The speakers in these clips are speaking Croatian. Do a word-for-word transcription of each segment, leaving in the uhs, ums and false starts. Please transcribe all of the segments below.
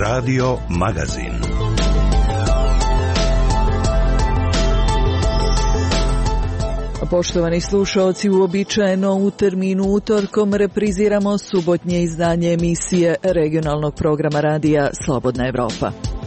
Radio Magazin. Poštovani slušaoci, uobičajeno u terminu utorkom repriziramo subotnje izdanje emisije regionalnog programa radija Slobodna Evropa.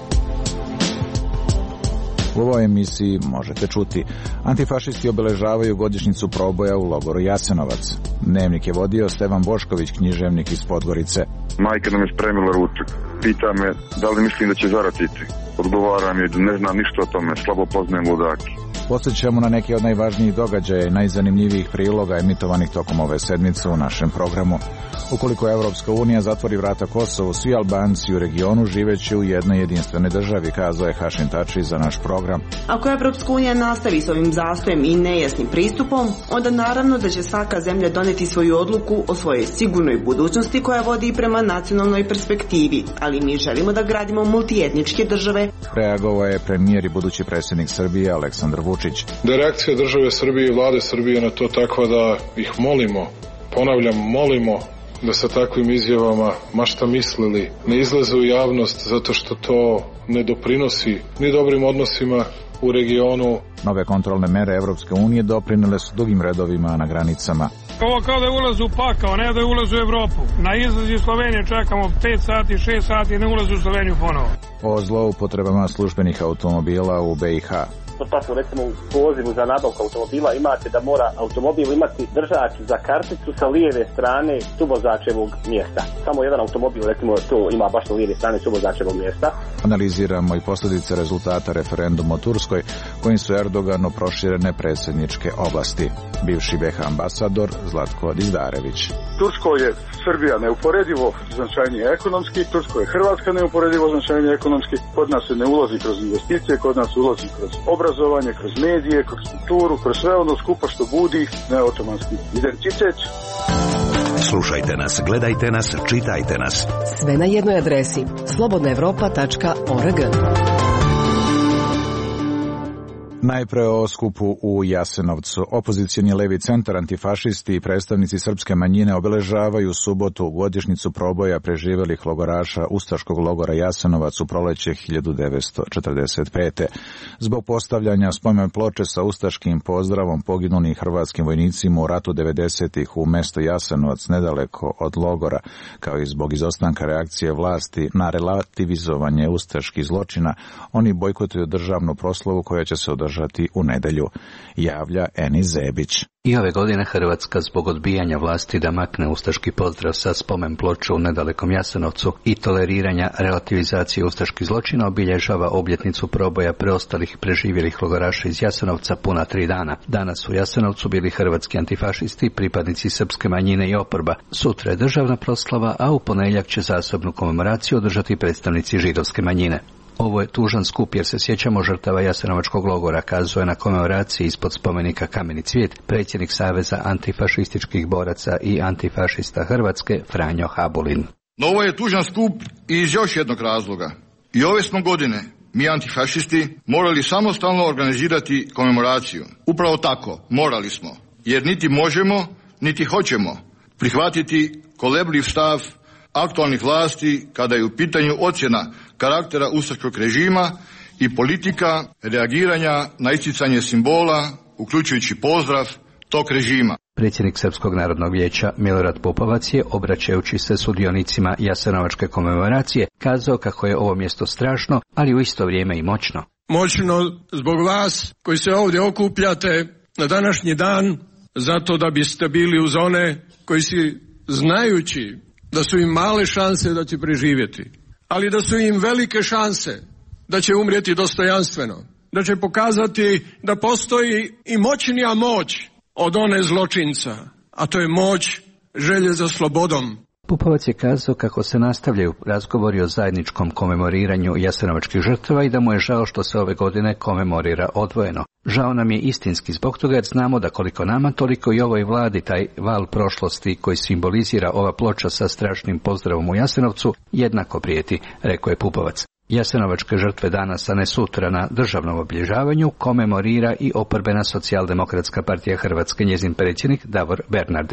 U ovoj emisiji možete čuti: antifašisti obeležavaju godišnjicu proboja u logoru Jasenovac. Dnevnik je vodio Stevan Bošković, književnik iz Podgorice. Majka nam je spremila ručak. Pita me da li mislim da će zaratiti. Odgovaram je da ne znam ništa o tome, slabo poznajem ludaki. Podsjećamo na neke od najvažnijih događaja i najzanimljivijih priloga emitovanih tokom ove sedmice u našem programu. Ukoliko Evropska unija zatvori vrata Kosovu, svi Albanci u regionu živeće u jednoj jedinstvenoj državi, kazao je Hašim Tači za naš program. Ako Evropska unija nastavi s ovim zastojem i nejasnim pristupom, onda naravno da će svaka zemlja doneti svoju odluku o svojoj sigurnoj budućnosti koja vodi prema nacionalnoj perspektivi, ali mi želimo da gradimo multietničke države. Reagovao je premijer i budući predsjednik Srbije Aleksandar Vučić. Da je reakcija države Srbije i vlade Srbije na to takva da ih molimo, ponavljam, molimo da sa takvim izjavama, ma šta mislili, ne izlaze u javnost zato što to ne doprinosi ni dobrim odnosima u regionu. Nove kontrolne mere Evropske unije doprinele su dugim redovima na granicama. Ovo kao da je ulaz u pakao, ne da je ulaz u Evropu. Na izlaz iz Slovenije čekamo pet sati, šest sati, ne ulaz u Sloveniju ponovo. O zloupotrebama službenih automobila u B i H. Tako recimo u pozivu za nabavku automobila imate da mora automobil imati držač za karticu sa lijeve strane suvozačevog mjesta. Samo jedan automobil recimo to ima baš na lijeve strane suvozačevog mjesta. Analiziramo i posljedice rezultata referenduma o Turskoj kojim su Erdoganu proširene predsjedničke oblasti. Bivši B i H ambasador Zlatko Dizdarević. Tursko je Srbija neuporedivo značajnije ekonomski, Tursko je Hrvatska neuporedivo značajnije ekonomski, kod nas se ne ulazi kroz investicije, kod nas ulazi kroz obrazovanje, kroz medije, kroz kulturu, kroz sve ono skupo što budi neotomanski identitet. Slušajte nas, gledajte nas, čitajte nas. Sve na jednoj adresi slobodna evropa tačka org. Najpre o skupu u Jasenovcu. Opozicioni levi centar, antifašisti i predstavnici srpske manjine obeležavaju subotu godišnjicu proboja preživelih logoraša ustaškog logora Jasenovac u proleće hiljadu devetsto četrdeset pete. Zbog postavljanja spomen ploče sa ustaškim pozdravom poginulim hrvatskim vojnicima u ratu devedesetih u mesto Jasenovac nedaleko od logora, kao i zbog izostanka reakcije vlasti na relativizovanje ustaških zločina, oni bojkotuju državnu proslavu koja će se održati u nedjelju, javlja Enis Zebić. I ove godine Hrvatska zbog odbijanja vlasti da makne ustaški pozdrav sa spomen ploče u nedalekom Jasenovcu i toleriranja relativizacije ustaških zločina obilježava obljetnicu proboja preostalih preživjelih logoraša iz Jasenovca puna tri dana. Danas u Jasenovcu bili hrvatski antifašisti, pripadnici srpske manjine i oporba. Sutra je državna proslava, a u ponedjeljak će zasebnu komemoraciju održati predstavnici židovske manjine. Ovo je tužan skup jer se sjećamo žrtava Jasenovačkog logora, kazao je na komemoraciji ispod spomenika Kameni cvijet predsjednik Saveza antifašističkih boraca i antifašista Hrvatske Franjo Habulin. No ovo je tužan skup i iz još jednog razloga. I ove smo godine mi antifašisti morali samostalno organizirati komemoraciju. Upravo tako, morali smo, jer niti možemo, niti hoćemo prihvatiti kolebljiv stav aktualnih vlasti kada je u pitanju ocjena karaktera ustaškog režima i politika reagiranja na isticanje simbola, uključujući pozdrav tog režima. Predsjednik Srpskog narodnog vijeća Milorad Pupovac je, obraćajući se sudionicima Jasenovačke komemoracije, kazao kako je ovo mjesto strašno, ali u isto vrijeme i moćno. Moćno zbog vas koji se ovdje okupljate na današnji dan, zato da biste bili uz one koji si, znajući da su im male šanse da će preživjeti, ali da su im velike šanse da će umrijeti dostojanstveno, da će pokazati da postoji i moćnija moć od one zločinca, a to je moć želje za slobodom. Pupovac je kazao kako se nastavljaju razgovori o zajedničkom komemoriranju jasenovačkih žrtava i da mu je žao što se ove godine komemorira odvojeno. Žao nam je istinski zbog toga jer znamo da koliko nama, toliko i ovoj vladi taj val prošlosti koji simbolizira ova ploča sa strašnim pozdravom u Jasenovcu jednako prijeti, rekao je Pupovac. Jasenovačke žrtve danas, a ne sutra na državnom obilježavanju, komemorira i oporbena Socijaldemokratska partija Hrvatske, njezin predsjednik Davor Bernardić.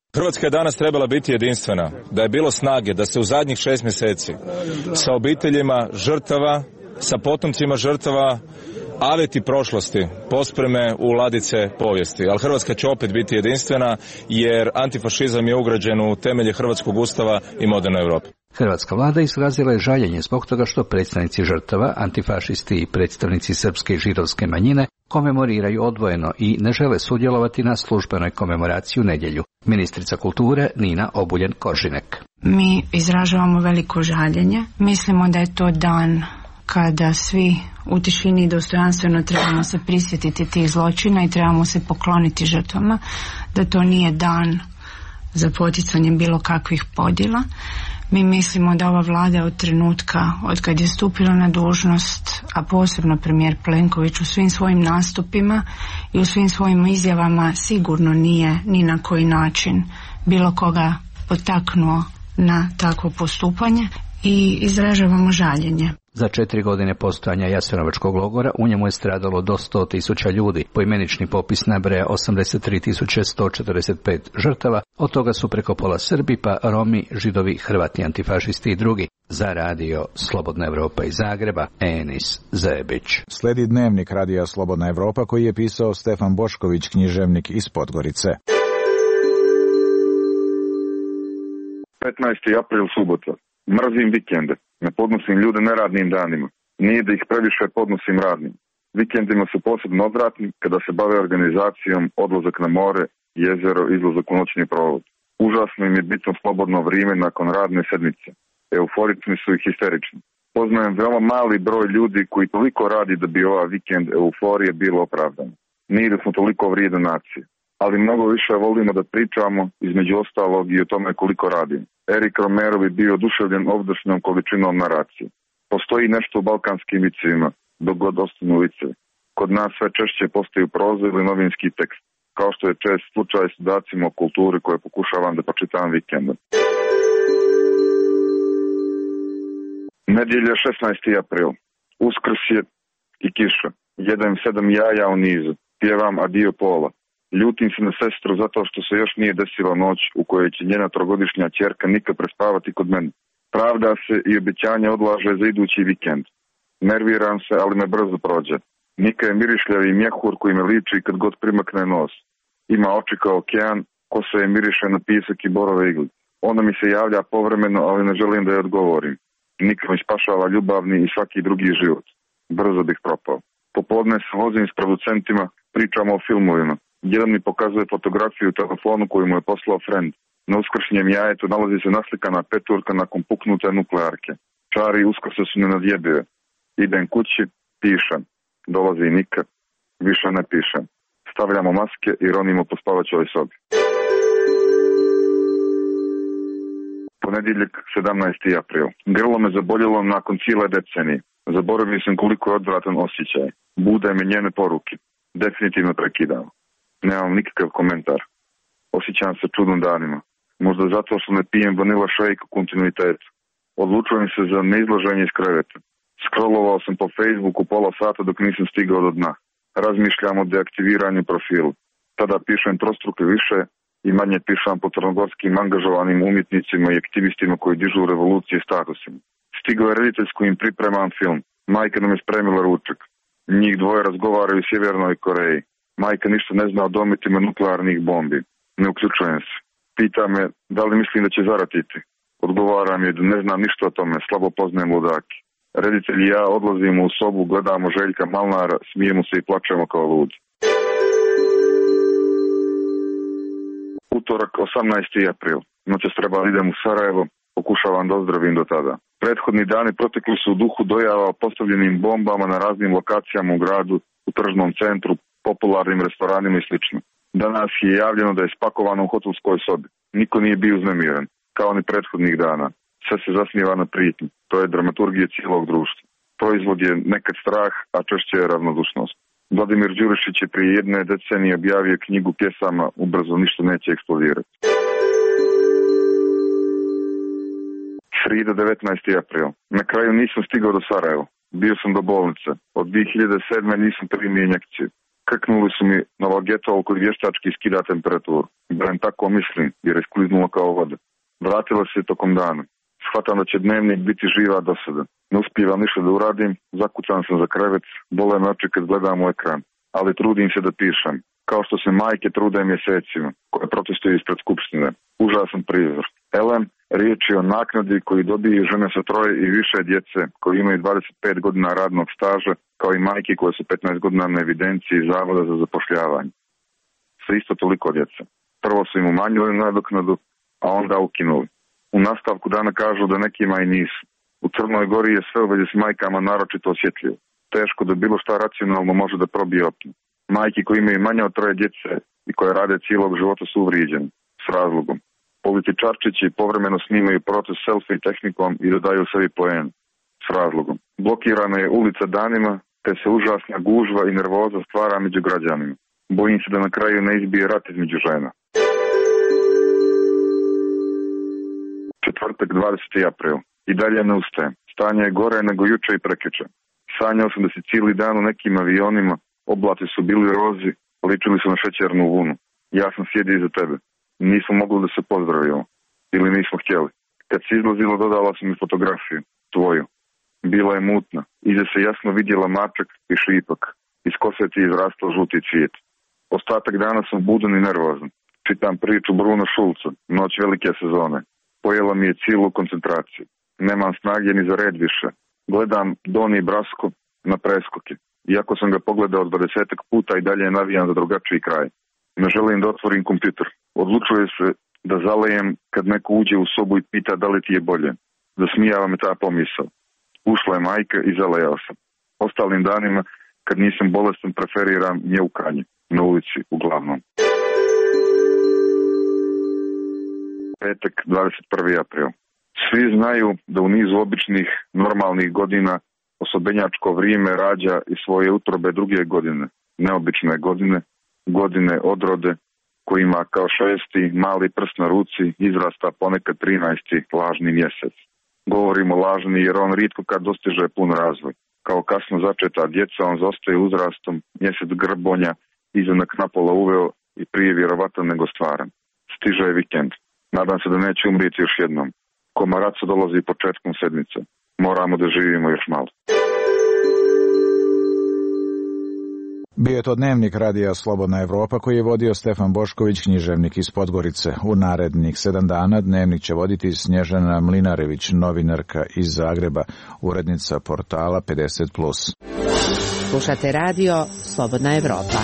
Hrvatska je danas trebala biti jedinstvena, da je bilo snage, da se u zadnjih šest mjeseci sa obiteljima žrtava, sa potomcima žrtava, aveti prošlosti pospreme u ladice povijesti. Ali Hrvatska će opet biti jedinstvena jer antifašizam je ugrađen u temelje hrvatskog ustava i moderne Europe. Hrvatska vlada izrazila je žaljenje zbog toga što predstavnici žrtava, antifašisti i predstavnici srpske i židovske manjine komemoriraju odvojeno i ne žele sudjelovati na službenoj komemoraciji u nedjelju. Ministrica kulture Nina Obuljen-Koržinek. Mi izražavamo veliko žaljenje. Mislimo da je to dan kada svi u tišini i dostojanstveno trebamo se prisjetiti tih zločina i trebamo se pokloniti žrtvama, da to nije dan za poticanje bilo kakvih podjela. Mi mislimo da ova vlada od trenutka od kad je stupila na dužnost, a posebno premijer Plenković u svim svojim nastupima i u svim svojim izjavama sigurno nije ni na koji način bilo koga potaknuo na takvo postupanje i izražavamo žaljenje. Za četiri godine postojanja Jasenovačkog logora u njemu je stradalo do sto tisuća ljudi. Poimenični popis nabraja osamdeset tri tisuće sto četrdeset pet žrtava, od toga su preko pola Srbi, pa Romi, Židovi, Hrvati, antifašisti i drugi. Za radio Slobodna Evropa iz Zagreba, Enis Zebić. Sledi dnevnik radija Slobodna Evropa koji je pisao Stefan Bošković, književnik iz Podgorice. petnaesti april, subota. Mrzim vikende. Ne podnosim ljude neradnim danima. Nije da ih previše podnosim radnim. Vikendima su posebno odvratni kada se bave organizacijom, odlazak na more, jezero, izlazak u noćni provod. Užasno im je bitno slobodno vrijeme nakon radne sedmice. Euforični su i histerični. Poznajem veoma mali broj ljudi koji toliko radi da bi ova vikend euforije bilo opravdano. Nije da smo toliko vrijedne nacije. Ali mnogo više volimo da pričamo, između ostalog i o tome koliko radimo. Erik Romero bi bio oduševljen ovdašnjom količinom naracije. Postoji nešto u balkanskim vicevima, dok god ostanu vicevi. Kod nas sve češće postaju proza ili novinski tekst, kao što je čest slučaj s dodacima o kulturi koje pokušavam da pročitam vikendom. Nedjelja šesnaesti april. Uskrs je i kiša. Jedem sedam jaja u nizu. Pjevam adio pola. Ljutim se na sestru zato što se još nije desila noć u kojoj će njena trogodišnja ćerka nikad prespavati kod mene. Pravda se i obećanje odlaže za idući vikend. Nerviram se, ali me brzo prođe. Nika je mirišljavi mjehur koji me liči kad god primakne nos. Ima oči kao okean, kosa je miriše na pisak i borove igli. Ona mi se javlja povremeno, ali ne želim da je odgovorim. Nika mi spašava ljubavni i svaki drugi život. Brzo bih propao. Popodne se vozim s producentima, pričamo o filmovima. Jedan mi pokazuje fotografiju u telefonu koju mu je poslao friend. Na uskršnjem jajetu nalazi se naslikana peturka nakon puknute nuklearke. Čari uskrse su nenadjebive. Idem kući, pišem. Dolazi Nika, više ne pišem. Stavljamo maske i ronimo po spavaćoj sobi. Ponedjeljak, sedamnaesti april. Grlo me zaboljelo nakon cijele decenije. Zaboravio sam koliko je odvratan osjećaj. Bude me njene poruke. Definitivno prekidao. Nemam nikakav komentar. Osjećam se čudnim danima. Možda zato što ne pijem vanila shake u kontinuitetu. Odlučujem se za neizlaženje iz kreveta. Scrollovao sam po Facebooku pola sata dok nisam stigao do dna. Razmišljam o deaktiviranju profilu. Tada pišem trostruke više i manje pišem po crnogorskim angažovanim umjetnicima i aktivistima koji dižu revolucije statusima. Stigao je reditelj s kojim pripremam film. Majka nam je spremila ručak. Njih dvoje razgovaraju u Sjevernoj Koreji. Majka ništa ne zna o dometima nuklearnih bombi. Ne uključujem se. Pita me da li mislim da će zaratiti. Odgovaram je da ne znam ništa o tome, slabo poznajem ludaki. Reditelj i ja odlazimo u sobu, gledamo Željka Malnara, smijemo se i plačemo kao ludi. Utorak, osamnaesti april. Noćas treba idem u Sarajevo, pokušavam da ozdravim do tada. Prethodni dani protekli su u duhu dojava o postavljenim bombama na raznim lokacijama u gradu, u tržnom centru, popularnim restoranima i slično. Danas je javljeno da je spakovano u hotelskoj sobi. Niko nije bio uznemiren, kao ni prethodnih dana. Sve se zasniva na prijetnji. To je dramaturgija cijelog društva. Proizvod je nekad strah, a češće je ravnodušnost. Vladimir Đurišić je prije jedne decenije objavio knjigu pjesama Ubrzo ništa neće eksplodirati. Srida, devetnaesti april. Na kraju nisam stigao do Sarajeva. Bio sam do bolnice. Od dvije hiljade sedme nisam primio injekciju. Krknuli su mi na lagetol koji vještački skida temperaturu. Barem tako mislim, jer je skliznulo kao voda. Vratila se tokom dana. Shvatam da će dnevnik biti živa dosada. Ne uspijevam ništa da uradim, zakucan sam za krevet, bole me oči kad gledam u ekran. Ali trudim se da pišem. Kao što se majke trude mjesecima, koje protestuju ispred skupštine. Užasan prizor. Elem, riječ je o naknadi koji dobiju žene sa troje i više djece, koji imaju dvadeset pet godina radnog staža, kao i majke koje su petnaest godina na evidenciji Zavoda za zapošljavanje. Sa isto toliko djece. Prvo su im umanjili nadoknadu, a onda ukinuli. U nastavku dana kažu da nekima i nisu. U Crnoj Gori je sve u vezi s majkama naročito osjetljivo. Teško da bilo šta racionalno može da probije opnu. Majke koji imaju manje od troje djece i koje rade cijelog života su uvrijeđeni. S razlogom. Političarčići povremeno snimaju protest selfie tehnikom i dodaju sebi poen. S razlogom. Blokirana je ulica danima, te se užasna gužva i nervoza stvara među građanima. Bojim se da na kraju ne izbije rat između žena. Četvrtak, dvadeseti april. I dalje ne ustajem. Stanje je gore nego juče i prekjuče. Sanjao sam da si cijeli dan u nekim avionima, oblati su bili rozi, ličili su na šećernu vunu. Ja sam sjedio iza tebe. Nismo mogli da se pozdravimo. Ili nismo htjeli. Kad si izlazila, dodala sam mi fotografiju. Tvoju. Bila je mutna. Iza se jasno vidjela mačak i šipak. Iz kose ti je izrastao žuti cvijet. Ostatak dana sam budan i nervozan. Čitam priču Bruna Šulca, Noć velike sezone. Pojela mi je cijelu koncentraciju. Nemam snage ni za red više. Gledam Doni Brasko na preskoke. Iako sam ga pogledao dvadesetak puta i dalje navijam za drugačiji kraj. Ne želim da otvorim kompjuter. Odlučuje se da zalejem kad neko uđe u sobu i pita da li ti je bolje. Zasmijava me ta pomisao. Ušla je majka i zalejao sam. Ostalim danima, kad nisam bolestan, preferiram mjeukanje. Na ulici, uglavnom. Petak, dvadeset prvi april. Svi znaju da u nizu običnih, normalnih godina osobenjačko vrijeme rađa i svoje utrobe druge godine. Neobične godine, godine odrode, kojima kao šesti mali prst na ruci izrasta ponekad trinaesti lažni mjesec. Govorimo lažni jer on rijetko kad dostiže pun razvoj. Kao kasno začeta djeca on zostaje uzrastom, mjesec grbonja, izanak napola uveo i prije vjerovatan nego stvaran. Stiže je vikend. Nadam se da neće umrijeti još jednom. Komaraco dolazi početkom sedmice. Moramo da živimo još malo. Bio je to dnevnik radija Slobodna Evropa koji je vodio Stefan Bošković, književnik iz Podgorice. U narednih sedam dana dnevnik će voditi Snježana Mlinarević, novinarka iz Zagreba, urednica portala pedeset plus. Slušate radio Slobodna Evropa.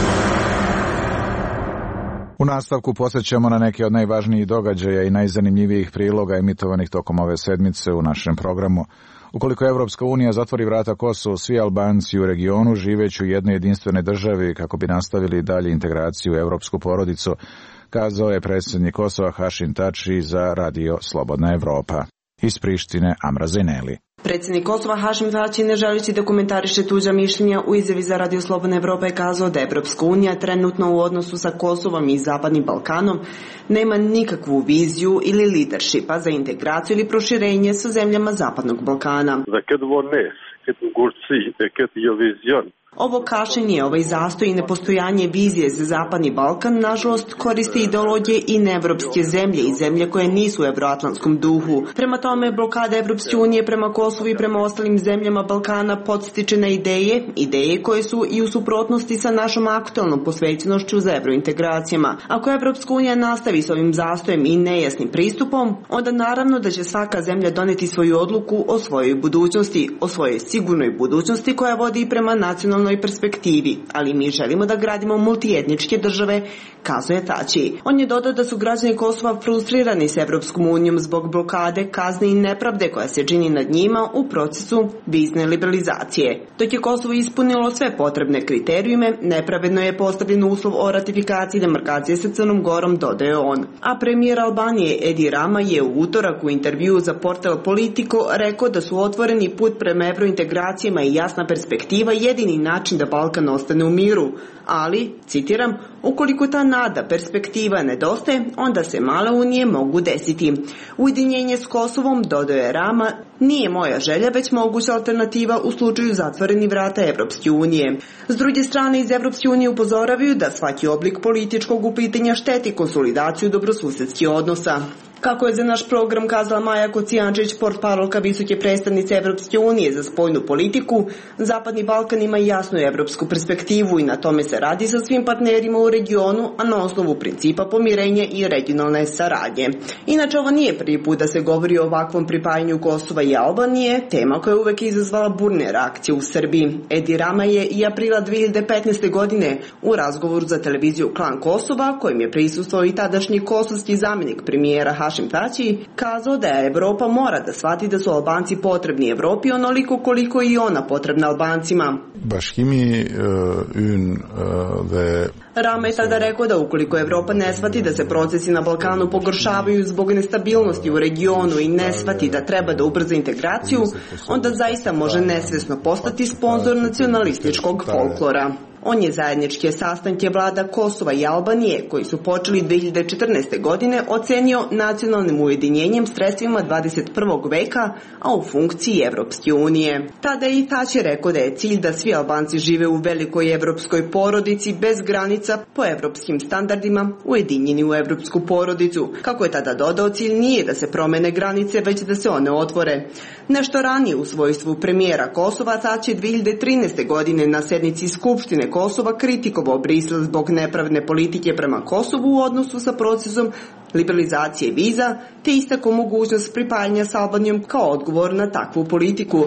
U nastavku posjećamo na neke od najvažnijih događaja i najzanimljivijih priloga emitovanih tokom ove sedmice u našem programu. Ukoliko Evropska unija zatvori vrata Kosovu, svi Albanci u regionu živeći u jednoj jedinstvenoj državi kako bi nastavili dalje integraciju u evropsku porodicu, kazao je predsjednik Kosova Hašim Tači za radio Slobodna Evropa. Iz Prištine Amra Zeneli. Predsjednik Kosova Hašim Tači, ne želeći da komentariše tuđa mišljenja, u izjavi za radio Slobodna Evropa je kazao da Evropska unija trenutno u odnosu sa Kosovom i Zapadnim Balkanom nema nikakvu viziju ili leadershipa za integraciju ili proširenje sa zemljama Zapadnog Balkana. Ovo kašenje, ovaj zastoj i nepostojanje vizije za Zapadni Balkan, nažalost, koriste ideologije i neevropske zemlje i zemlje koje nisu u evroatlantskom duhu. Prema tome, blokada Evropske unije prema Kosovu i prema ostalim zemljama Balkana podstiče na ideje, ideje koje su i u suprotnosti sa našom aktualnom posvećenošću za evrointegracijama. Ako Evropska unija nastavi s ovim zastojem i nejasnim pristupom, onda naravno da će svaka zemlja doneti svoju odluku o svojoj budućnosti, o svojoj sigurnoj budućnosti koja vodi prema nacionalnoj perspektivi, ali mi želimo da gradimo multietničke države, kazuje Tači. On je dodao da su građani Kosova frustrirani s Evropskom unijom zbog blokade, kazne i nepravde koja se čini nad njima u procesu vizne liberalizacije. Dok je Kosovo ispunilo sve potrebne kriterijume, nepravedno je postavljen uslov o ratifikaciji demarkacije sa Crnom Gorom, dodaje on. A premijer Albanije Edi Rama je u utorak u intervjuu za portal Politico rekao da su otvoreni put prema evrointegracijama i jasna perspektiva jedini način način da Balkan ostane u miru, ali, citiram, ukoliko ta nada, perspektiva nedostaje, onda se male unije mogu desiti. Ujedinjenje s Kosovom, dodaje Rama, nije moja želja, već moguća alternativa u slučaju zatvorenih vrata Evropske unije. S druge strane, iz Evropske unije upozoravaju da svaki oblik političkog upitanja šteti konsolidaciju dobrosusedskih odnosa. Kako je za naš program kazala Maja Kocijančić, portparolka visoke predstavnice Evropske unije za spoljnu politiku, Zapadni Balkan ima jasnu evropsku perspektivu i na tome se radi sa svim partnerima u regionu, a na osnovu principa pomirenja i regionalne saradnje. Inače, ovo nije prvi put da se govori o ovakvom pripajanju Kosova i Albanije, tema koja je uvek izazvala burne reakcije u Srbiji. Edi Rama je i aprila dve hiljade petnaeste. godine u razgovoru za televiziju Klan Kosova, kojim je prisustvovao i tadašnji kosovski zamjenik premijera Hašim Tači, kazao da je Evropa mora da shvati da su Albanci potrebni Evropi onoliko koliko i ona potrebna Albancima. Bashkimi yn dhe Rama je tada rekao da ukoliko Evropa ne shvati da se procesi na Balkanu pogoršavaju zbog nestabilnosti u regionu i ne shvati da treba da ubrza integraciju, onda zaista može nesvesno postati sponzor nacionalističkog folklora. On je zajedničke sastanke vlada Kosova i Albanije, koji su počeli dve hiljade četrnaeste. godine, ocenio nacionalnim ujedinjenjem sredstvima dvadeset prvog veka, a u funkciji Evropske unije. Tada je i Tači rekao da je cilj da svi Albanci žive u velikoj evropskoj porodici bez granica po evropskim standardima, ujedinjeni u evropsku porodicu. Kako je tada dodao, cilj nije da se promene granice, već da se one otvore. Nešto ranije u svojstvu premijera Kosova, Tači je dve hiljade trinaeste. godine na sednici Skupštine Kosova kritikovao Brisel zbog nepravedne politike prema Kosovu u odnosu sa procesom liberalizacije viza, te istakao mogućnost pripajanja s Albanijom kao odgovor na takvu politiku.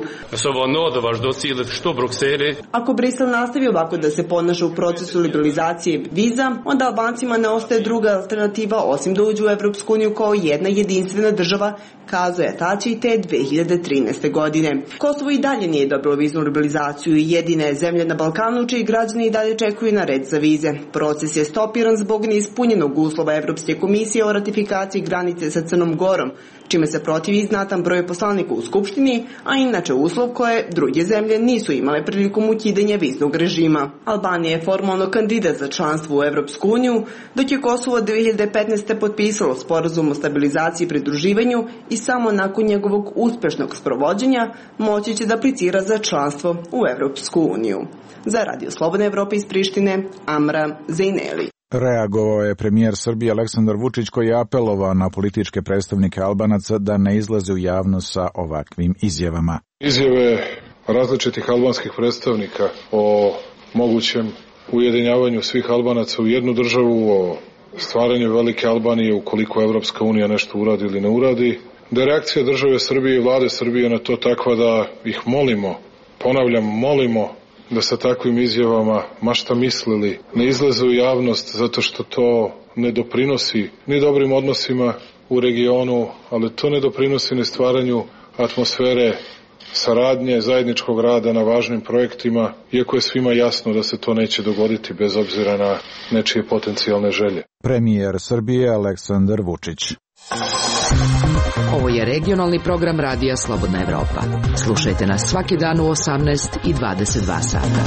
Ako Brisel nastavi ovako da se ponaša u procesu liberalizacije viza, onda Albancima ne ostaje druga alternativa osim da uđu u Evropsku uniju kao jedna jedinstvena država, kazao je Tači te dve hiljade trinaeste. godine. Kosovo i dalje nije dobilo viznu liberalizaciju i jedina je zemlja na Balkanu čiji građani i dalje čekuju na red za vize. Proces je stopiran zbog neispunjenog uslova Evropske komisije o ratifikaciji granice sa Crnom Gorom, čime se protivi znatan broj poslanika u Skupštini, a inače uslov koje druge zemlje nisu imale prilikom ukidanja viznog režima. Albanija je formalno kandidat za članstvo u Evropsku uniju, dok je Kosovo dve hiljade petnaeste. potpisalo sporazum o stabilizaciji i pridruživanju i samo nakon njegovog uspešnog sprovođenja moći će da aplicira za članstvo u Evropsku uniju. Za Radio Slobodne Evrope iz Prištine, Amra Zejneli. Reagovao je premijer Srbije Aleksandar Vučić, koji je apelovao na političke predstavnike Albanaca da ne izlaze u javnost sa ovakvim izjavama. Izjave različitih albanskih predstavnika o mogućem ujedinjavanju svih Albanaca u jednu državu, o stvaranju velike Albanije ukoliko Evropska unija nešto uradi ili ne uradi, da je reakcija države Srbije i vlade Srbije na to takva da ih molimo, ponavljam, molimo da sa takvim izjavama, ma šta mislili, ne izlaze u javnost zato što to ne doprinosi ni dobrim odnosima u regionu, ali to ne doprinosi ni stvaranju atmosfere saradnje, zajedničkog rada na važnim projektima, iako je svima jasno da se to neće dogoditi bez obzira na nečije potencijalne želje. Premijer Srbije Aleksandar Vučić. Ovo je regionalni program Radija Slobodna Evropa. Slušajte nas svaki dan u osamnaest i dvadeset dva sata.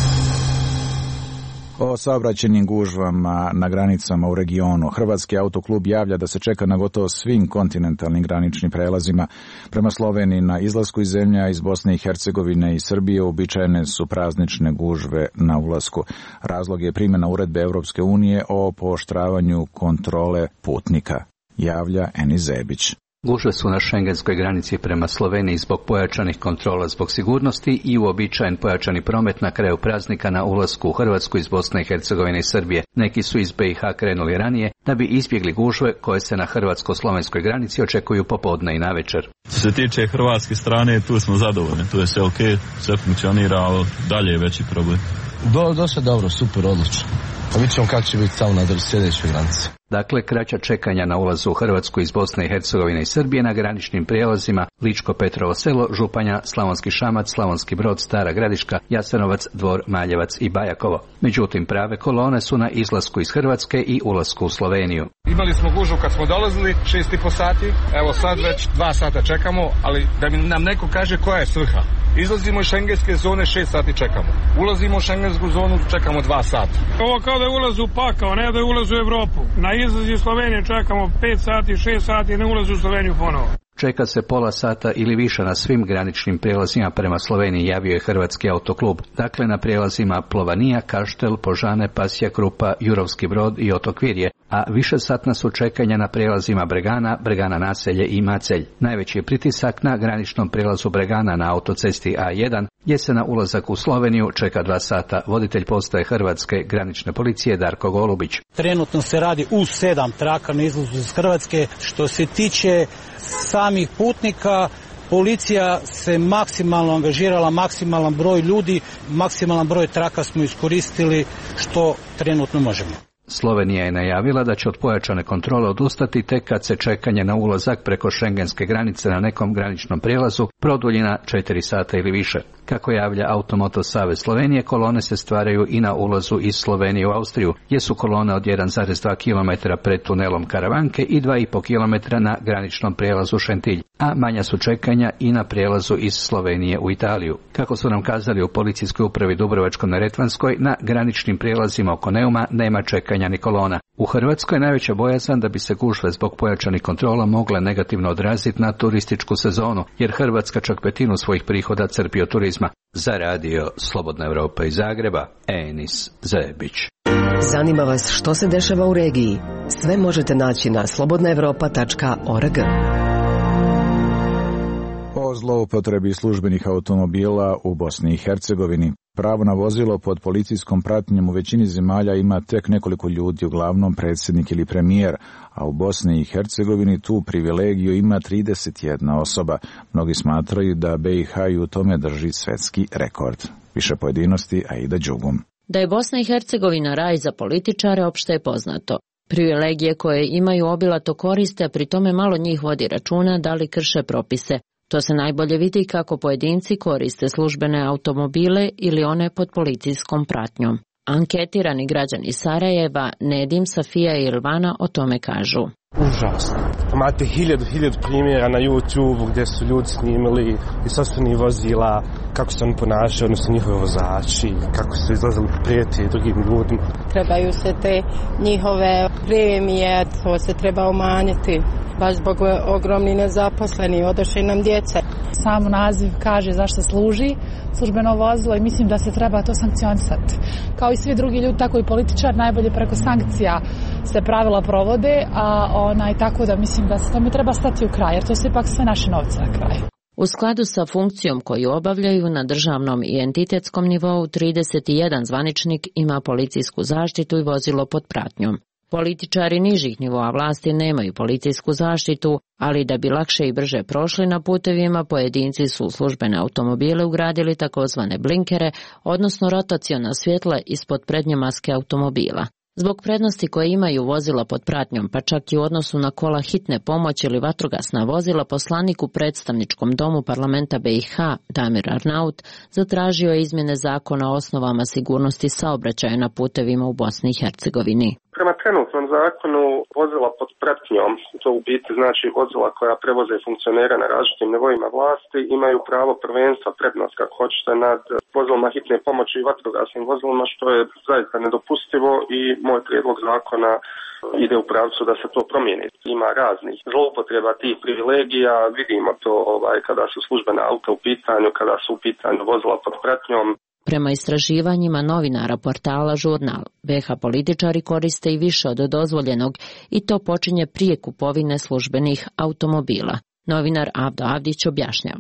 O saobraćajnim gužvama na granicama u regionu. Hrvatski autoklub javlja da se čeka na gotovo svim kontinentalnim graničnim prelazima. Prema Sloveniji na izlasku iz zemlja iz Bosne i Hercegovine i Srbije uobičajene su praznične gužve na ulasku. Razlog je primjena uredbe Evropske unije o pooštravanju kontrole putnika, javlja Eni Zebić. Gužve su na šengenskoj granici prema Sloveniji zbog pojačanih kontrola zbog sigurnosti i uobičajen pojačani promet na kraju praznika na ulasku u Hrvatsku iz Bosne i Hercegovine i Srbije. Neki su iz B i H krenuli ranije da bi izbjegli gužve koje se na hrvatsko-slovenskoj granici očekuju popodne i navečer. Što se tiče hrvatske strane, tu smo zadovoljni, tu je sve ok, sve funkcionira, ali dalje je veći problem. Do, dosta dobro, super, odlično. Pa vidjet ćemo kako će biti samo na sljedećoj granici. Dakle, kraća čekanja na ulazu u Hrvatsku iz Bosne i Hercegovine i Srbije na graničnim prijelazima Ličko-Petrovo selo, Županja, Slavonski Šamac, Slavonski Brod, Stara Gradiška, Jasenovac, Dvor, Maljevac i Bajakovo. Međutim, prave kolone su na izlasku iz Hrvatske i ulasku u Sloveniju. Imali smo gužvu kad smo dolazili, šest i po sati, evo sad već dva sata čekamo, ali da mi nam neko kaže koja je svrha. Izlazimo iz šengenske zone, šest sati čekamo. Ulazimo u šengensku zonu, čekamo dva sata. Ovo kao da je ulaz u pakao, ne da je ulaz u Evropu. Na izlaz iz Slovenije čekamo pet sati, šest sati, ne ulaz u Sloveniju ponovo. Čeka se pola sata ili više na svim graničnim prijelazima prema Sloveniji, javio je Hrvatski autoklub. Dakle, na prijelazima Plovanija, Kaštel, Požane, Pasja Krupa, Jurovski Brod i Otok Virje, a više satna su čekanja na prijelazima Bregana, Bregana Naselje i Macelj. Najveći je pritisak na graničnom prijelazu Bregana na autocesti A jedan, gdje se na ulazak u Sloveniju čeka dva sata. Voditelj postaje Hrvatske granične policije Darko Golubić. Trenutno se radi u sedam traka na izlazu iz Hrvatske. Što se tiče samih putnika, policija se maksimalno angažirala, maksimalan broj ljudi, maksimalan broj traka smo iskoristili što trenutno možemo. Slovenija je najavila da će od pojačane kontrole odustati tek kad se čekanje na ulazak preko šengenske granice na nekom graničnom prijelazu produlji na četiri sata ili više. Kako javlja Automoto Savez Slovenije, kolone se stvaraju i na ulazu iz Slovenije u Austriju, gdje su kolone od jedan zarez dva kilometra pred tunelom Karavanke i dva i po kilometra na graničnom prijelazu Šentilj, a manja su čekanja i na prijelazu iz Slovenije u Italiju. Kako su nam kazali u policijskoj upravi Dubrovačko-neretvanskoj, na graničnim prijelazima oko Neuma nema čekanja ni kolona. U Hrvatskoj je najveća bojazan da bi se gužve zbog pojačanih kontrola mogle negativno odraziti na turističku sezonu, jer Hrvatska čak petinu svojih prihoda crpi od turizma. Za radio Slobodna Evropa iz Zagreba, Enis Zebić. Zanima vas što se dešava u regiji? Sve možete naći na slobodna evropa tačka org. O zloupotrebi službenih automobila u Bosni i Hercegovini. Pravo na vozilo pod policijskom pratnjom u većini zemalja ima tek nekoliko ljudi, uglavnom predsjednik ili premijer, a u Bosni i Hercegovini tu privilegiju ima trideset jedna osoba. Mnogi smatraju da B i H u tome drži svetski rekord. Više pojedinosti, Aida Đugum. Da je Bosna i Hercegovina raj za političare, opšte je poznato. Privilegije koje imaju obilato koriste, a pri tome malo njih vodi računa da li krše propise. To se najbolje vidi kako pojedinci koriste službene automobile ili one pod policijskom pratnjom. Anketirani građani Sarajeva, Nedim, Safija i Ilvana o tome kažu. Užasno. Imate hiljadu, hiljadu primjera na YouTube gdje su ljudi snimili iz sopstvenih vozila, kako se oni ponašaju, odnosno njihovi vozači, kako su izlazili prijeti drugim ljudima. Trebaju se te njihove premije, to se treba umanjiti. Baš zbog ogromni nezaposleni, odošli nam djeca. Sam naziv kaže zašto služi službeno vozilo i mislim da se treba to sankcionisati. Kao i svi drugi ljudi, tako i političar, najbolje preko sankcija se pravila provode, a onaj, tako da mislim da se tome treba stati u kraj, jer to su ipak sve naše novce na kraju. U skladu sa funkcijom koju obavljaju na državnom i entitetskom nivou, trideset jedan zvaničnik ima policijsku zaštitu i vozilo pod pratnjom. Političari nižih nivoa vlasti nemaju policijsku zaštitu, ali da bi lakše i brže prošli na putevima, pojedinci su u službene automobile ugradili takozvane blinkere, odnosno rotaciona svjetla ispod prednje maske automobila. Zbog prednosti koje imaju vozila pod pratnjom, pa čak i u odnosu na kola hitne pomoći ili vatrogasna vozila, poslanik u predstavničkom domu parlamenta B i H, Damir Arnaut, zatražio je izmjene zakona o osnovama sigurnosti saobraćaja na putevima u Bosni i Hercegovini. Prema trenutnom zakonu vozila pod pratnjom, to u biti znači vozila koja prevoze funkcionera na različitim nivoima vlasti, imaju pravo prvenstva, prednost kako hoćete nad vozilima hitne pomoći i vatrogasnim vozilima, što je zaista nedopustivo i moj prijedlog zakona ide u pravcu da se to promijeni. Ima raznih zloupotreba tih privilegija, vidimo to ovaj kada su službene auta u pitanju, kada su u pitanju vozila pod pratnjom. Prema istraživanjima novinara portala Žurnal, B H političari koriste i više od dozvoljenog i to počinje prije kupovine službenih automobila. Novinar Avdo Avdić objašnjava.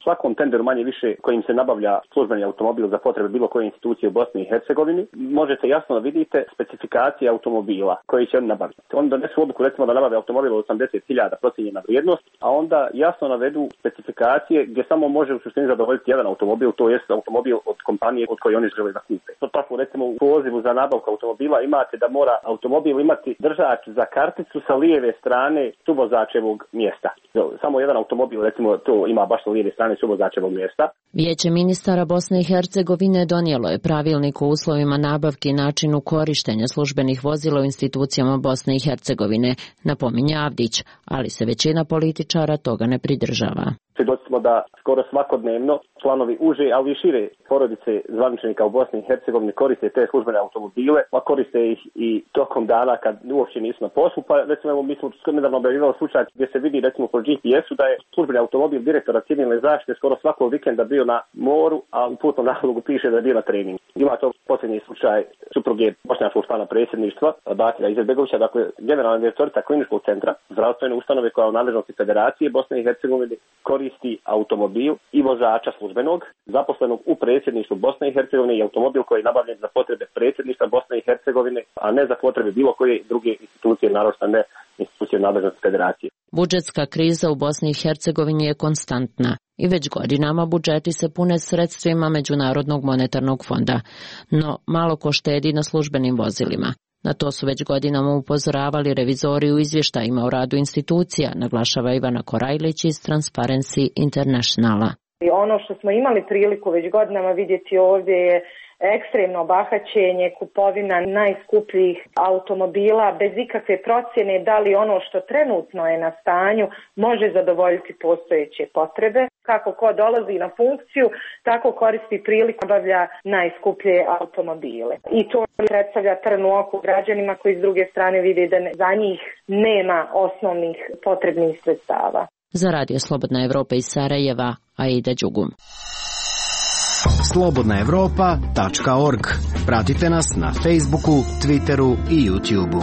svakom tenderu manje više kojim se nabavlja službeni automobil za potrebe bilo koje institucije u Bosni i Hercegovini, možete jasno da vidite specifikacije automobila koji će oni nabaviti. Oni donesu odluku recimo da nabave automobil od osamdeset hiljada procijenjena vrijednost, a onda jasno navedu specifikacije gdje samo može u suštini zadovoljiti jedan automobil, to jest automobil od kompanije od koje oni žele da kupe. To tako recimo u pozivu za nabavku automobila imate da mora automobil imati držač za karticu sa lijeve strane suvozačevog mjesta. Samo jedan automobil recimo to ima baš sa lijeve strane suvozačevog mjesta. Vijeće ministara Bosne i Hercegovine donijelo je pravilnik o uslovima nabavke i načinu korištenja službenih vozila u institucijama Bosne i Hercegovine, napominje Avdić, ali se većina političara toga ne pridržava. Svjedoci smo da skoro svakodnevno članovi uže, ali i šire porodice zvaničnika u Bosni i Hercegovini koriste te službene automobile, pa koriste ih i tokom dana kad uopće nisu na poslu. Pa recimo evo, mi smo nedavno objavljivali slučaj gdje se vidi recimo po G P S-u da je službeni automobil direktora civilne zaštite skoro svakog vikenda bio na moru, a u putnom nalogu piše da je bio na treningu. Ima to posljednji slučaj supruge bošnjačkog člana predsjedništva Bakira Izetbegovića, dakle generalna direktorica kliničkog centra zdravstvene ustanove koja je u nadležnosti Federacije Bosne i Hercegovine koristi automobil i vozača službenog zaposlenog u predsjedništvu Bosne i Hercegovine i automobil koji je nabavljen za potrebe predsjedništva Bosne i Hercegovine, a ne za potrebe bilo koje druge institucije, naročito ne institucije nadležnosti Federacije. Budžetska kriza u Bosni i Hercegovini je konstantna i već godinama budžeti se pune sredstvima Međunarodnog monetarnog fonda, no malo ko štedi na službenim vozilima. Na to su već godinama upozoravali revizori u izvještajima o radu institucija, naglašava Ivana Korajlić iz Transparency Internationala. Ono što smo imali priliku već godinama vidjeti ovdje je ekstremno bahaćenje, kupovina najskupljih automobila bez ikakve procjene da li ono što trenutno je na stanju može zadovoljiti postojeće potrebe. Kako ko dolazi na funkciju, tako koristi priliku obavlja najskuplje automobile. I to predstavlja trn u oku građanima koji s druge strane vide da za njih nema osnovnih potrebnih sredstava. Za Radio Slobodna Evropa iz Sarajeva, Aida Đugum. slobodna evropa tačka org. Pratite nas na Facebooku, Twitteru i YouTubeu.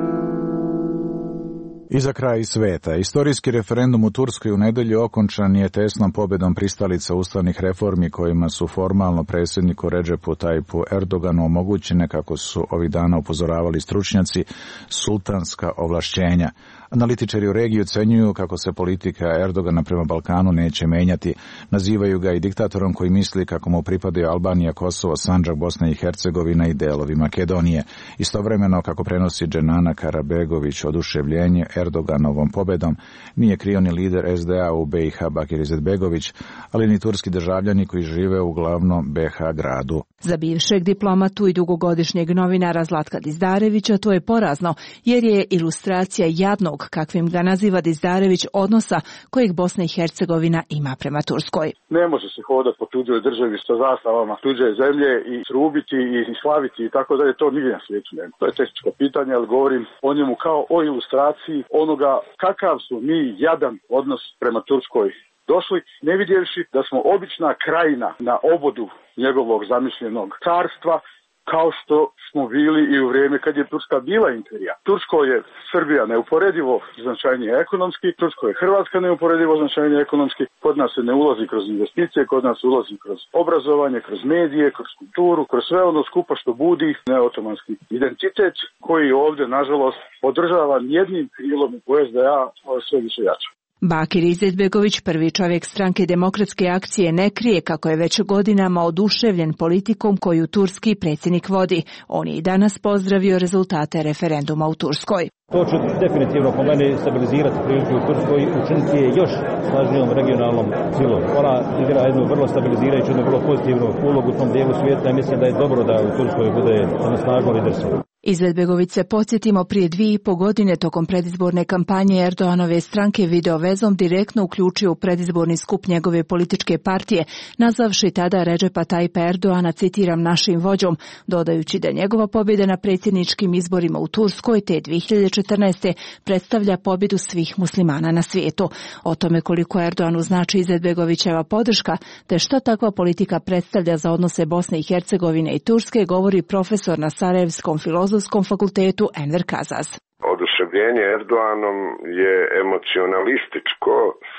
I za kraj sveta. Istorijski referendum u Turskoj u nedjelju okončan je tesnom pobjedom pristalica ustavnih reformi kojima su formalno predsjedniku Redžepu Tajipu Erdoganu omogućene, kako su ovih dana upozoravali stručnjaci, sultanska ovlašćenja. Analitičari u regiji ocenjuju kako se politika Erdogana prema Balkanu neće menjati. Nazivaju ga i diktatorom koji misli kako mu pripadaju Albanija, Kosovo, Sandžak, Bosna i Hercegovina i delovi Makedonije. Istovremeno, kako prenosi Dženana Karabegović, oduševljenje Erdoganovom pobedom nije krio ni lider S D A u B i H Bakir Izetbegović, ali ni turski državljani koji žive u glavnom B H gradu. Za bivšeg diplomatu i dugogodišnjeg novinara Zlatka Dizdarevića to je porazno, jer je ilustracija jadnog, kakvim ga naziva Dizdarević, odnosa kojeg Bosna i Hercegovina ima prema Turskoj. Ne može se hodati po tuđoj državi sa zastavama tuđe zemlje i trubiti i slaviti i tako da je to nigdje na svijetu nema. To je tehničko pitanje, ali govorim o njemu kao o ilustraciji onoga kakav su mi jadan odnos prema Turskoj došli, ne vidjevši da smo obična krajina na obodu njegovog zamišljenog carstva, kao što smo bili i u vrijeme kad je Turska bila imperija. Tursko je Srbija neuporedivo značajnije ekonomski, Tursko je Hrvatska neuporedivo značajnije ekonomski, kod nas se ne ulazi kroz investicije, kod nas ulazi kroz obrazovanje, kroz medije, kroz kulturu, kroz sve ono skupa što budi neotomanski identitet koji ovdje, nažalost, podržavan jednim krilom u S D A sve više jače. Bakir Izetbegović, prvi čovjek stranke Demokratske akcije, ne krije kako je već godinama oduševljen politikom koju turski predsjednik vodi. On je i danas pozdravio rezultate referenduma u Turskoj. To će definitivno po meni stabilizirati priliku u Turskoj i učiniti je još snažnijom regionalnom silom. Ona igra jednu vrlo stabilizirajuću, jednu vrlo pozitivnu ulogu u tom dijelu svijeta i mislim da je dobro da u Turskoj bude jedno snažno liderstvo. Izetbegović se, podsjetimo, prije dvije i po godine tokom predizborne kampanje Erdoganove stranke video vezom direktno uključio u predizborni skup njegove političke partije, nazvavši tada Redžepa Tajipa Erdogana, citiram, našim vođom, dodajući da njegova pobjeda na predsjedničkim izborima u Turskoj te dvije hiljade četrnaeste. predstavlja pobjedu svih muslimana na svijetu. O tome koliko Erdoganu znači Izetbegovićeva podrška, te što takva politika predstavlja za odnose Bosne i Hercegovine i Turske, govori profesor na Sarajevskom filozofskom fakultetu Enver Kazaz. Oduševljenje Erdoganom je emocionalističko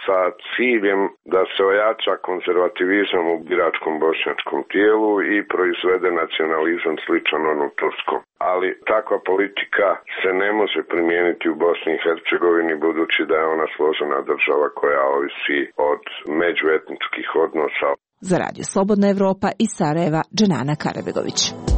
sa ciljem da se ojača konzervativizam u biračkom bošnjačkom tijelu i proizvede nacionalizam sličan onom turskom. Ali takva politika se ne može primijeniti u Bosni i Hercegovini budući da je ona složena država koja ovisi od međuetničkih odnosa. Za Radio Slobodna Evropa iz Sarajeva, Dženana Karabegović.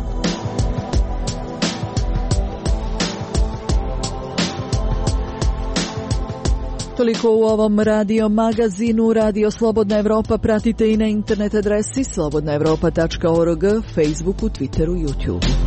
Toliko u ovom radio magazinu. Radio Slobodna Evropa pratite i na internet adresi slobodna evropa tačka org, Facebooku, Twitteru, YouTubeu.